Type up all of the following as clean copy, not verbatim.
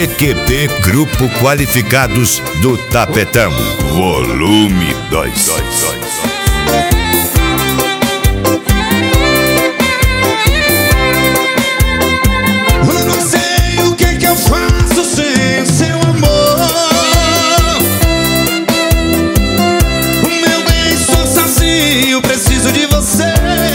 PQP Grupo Qualificados do Tapetão, volume 2. Eu não sei o que eu faço sem seu amor. O meu bem, sou sozinho, preciso de você.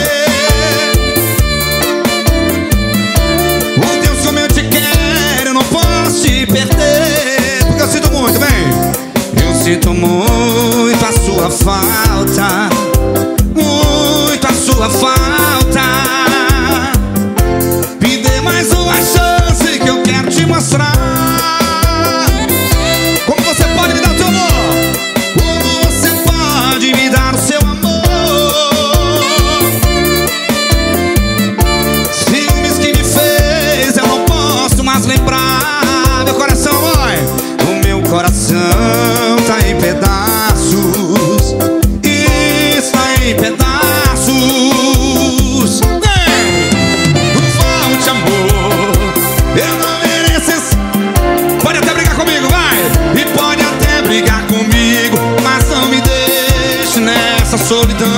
Oh Deus, como eu te quero, eu não posso te perder. Porque eu sinto muito, bem. Eu sinto muito a sua falta, muito a sua falta. Me dê mais uma chance que eu quero te mostrar como você pode me dar o teu amor, como você pode me dar o seu amor. Ciúmes que me fez, eu não posso mais lembrar. Meu coração, mãe, o meu coração tá em pedaços, está em pedaços. Volte, amor, eu não mereço esse... Pode até brigar comigo, vai! E pode até brigar comigo, mas não me deixe nessa solidão.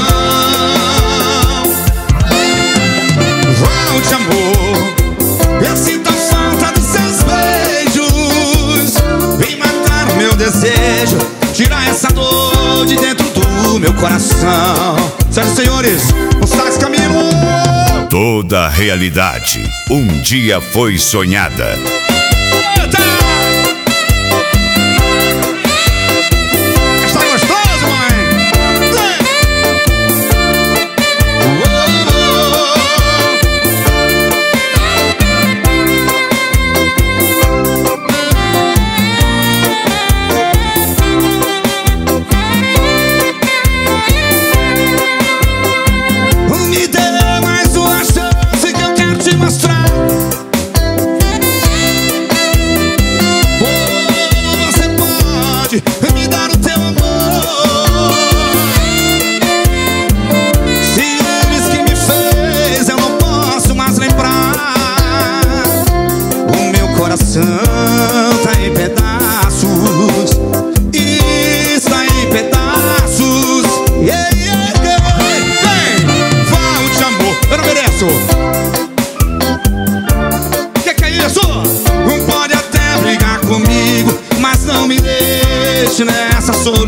Volte, amor, eu sinto a falta dos seus beijos. Vem matar o meu desejo, tirar essa dor de dentro do meu coração. Senhoras e senhores, o Sax Camilo. Toda realidade um dia foi sonhada. Está gostoso, mãe? Me dê mais uma chance que eu quero te mostrar. Oh, você pode me dar o teu amor. Ciúmes que me fez, eu não posso mais lembrar. O meu coração tá em pedaços, está em pedaços. Yeah, yeah, yeah. Vem, volte, amor, eu não mereço. Que é isso? Não pode até brigar comigo, mas não me deixe nessa solidão.